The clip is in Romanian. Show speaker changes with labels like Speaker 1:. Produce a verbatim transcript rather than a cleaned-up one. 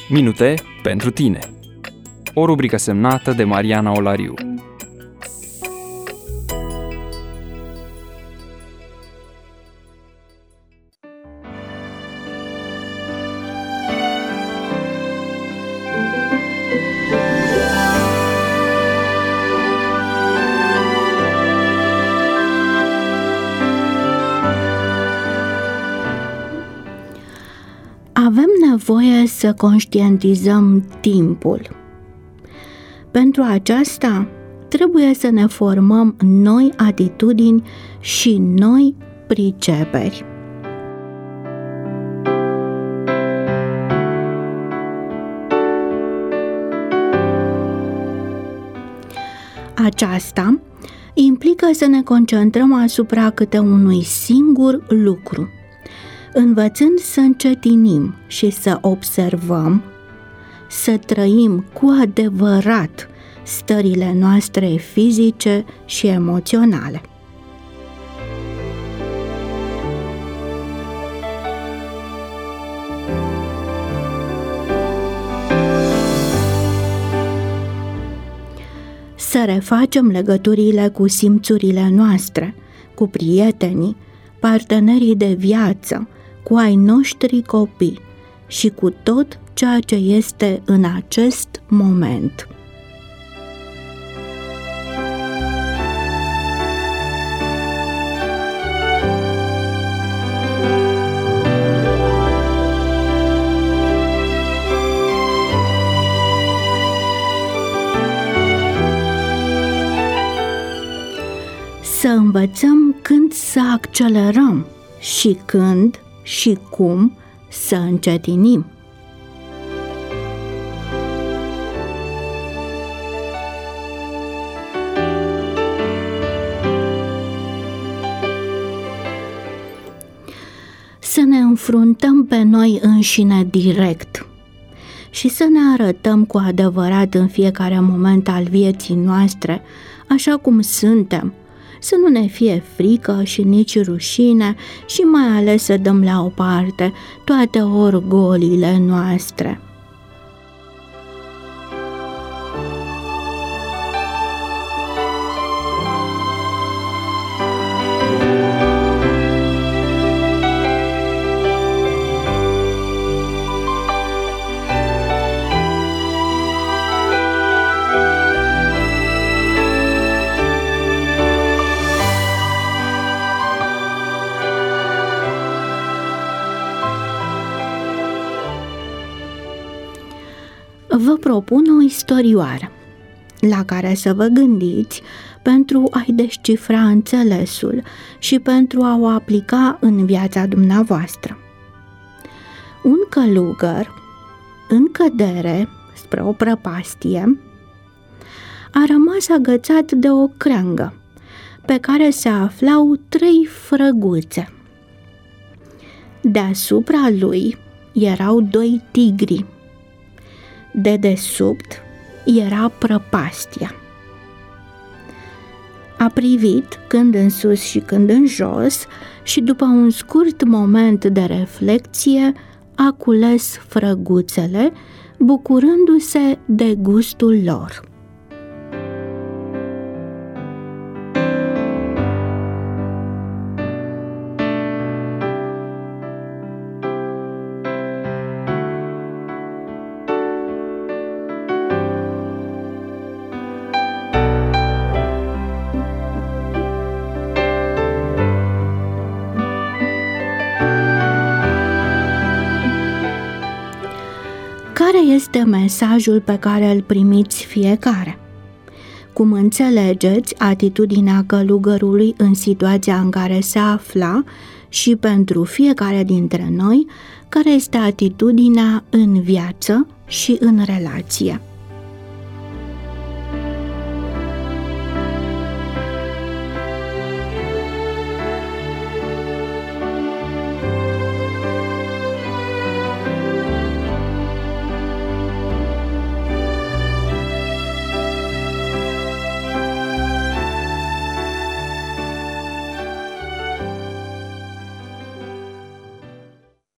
Speaker 1: Minute pentru tine. O rubrică semnată de Mariana Olariu.
Speaker 2: Avem nevoie să conștientizăm timpul. Pentru aceasta, trebuie să ne formăm noi atitudini și noi priceperi. Aceasta implică să ne concentrăm asupra câte unui singur lucru, învățând să încetinim și să observăm, să trăim cu adevărat stările noastre fizice și emoționale. Să refacem legăturile cu simțurile noastre, cu prietenii, partenerii de viață, cu ai noștri copii și cu tot ceea ce este în acest moment. Să învățăm când să accelerăm și când și cum să încetinim. Să ne înfruntăm pe noi înșine direct și să ne arătăm cu adevărat în fiecare moment al vieții noastre, așa cum suntem, să nu ne fie frică și nici rușine și mai ales să dăm la o parte toate orgoliile noastre. Vă propun o istorioară la care să vă gândiți pentru a-i descifra înțelesul și pentru a o aplica în viața dumneavoastră. Un călugăr, în cădere spre o prăpastie, a rămas agățat de o creangă pe care se aflau trei frăguțe. Deasupra lui erau doi tigri. De desubt era prăpastia. A privit când în sus și când în jos și după un scurt moment de reflecție a cules frăguțele, bucurându-se de gustul lor. Care este mesajul pe care îl primiți fiecare? Cum înțelegeți atitudinea călugărului în situația în care se afla și pentru fiecare dintre noi, care este atitudinea în viață și în relație?